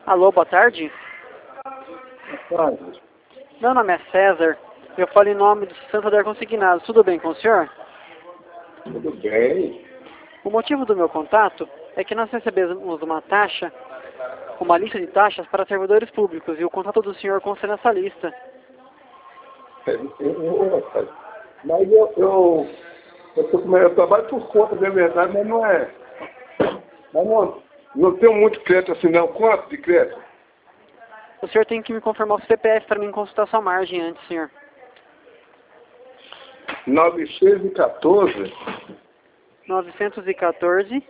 Alô, boa tarde. Boa tarde. Meu nome é César. Eu falo em nome do Santander Consignados. Tudo bem com o senhor? Tudo bem? O motivo do meu contato é que nós recebemos uma taxa, uma lista de taxas para servidores públicos, e o contato do senhor consta nessa lista. Mas eu trabalho por conta, de verdade, mas não é. Mas não tenho muito crédito assim, não. Quanto de crédito? O senhor tem que me confirmar o CPF para mim consultar sua margem antes, senhor. 914 914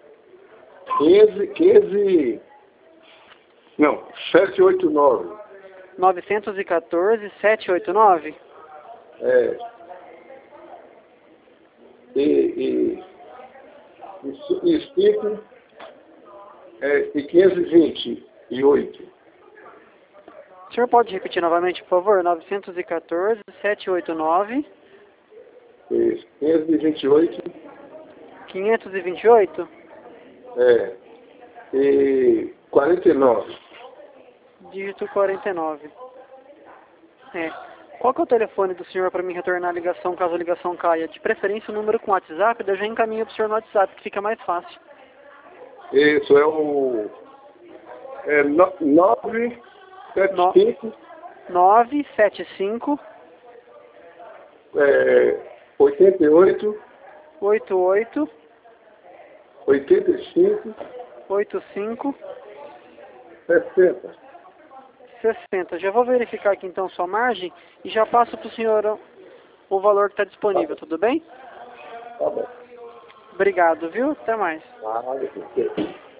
15 não, 789. 914 789. É. E 5 e 528. O senhor pode repetir novamente, por favor? 914 789 Isso, 528. 528. E 49. Dígito 49. Qual que é o telefone do senhor para me retornar a ligação, caso a ligação caia? De preferência o número com WhatsApp, eu já encaminho para o senhor no WhatsApp, que fica mais fácil. Isso é o 975 975 88 88 85 85 60. 60. Já vou verificar aqui então sua margem e já passo para o senhor o valor que está disponível, tudo bem? Tá bom. Obrigado, viu? Até mais. Ah,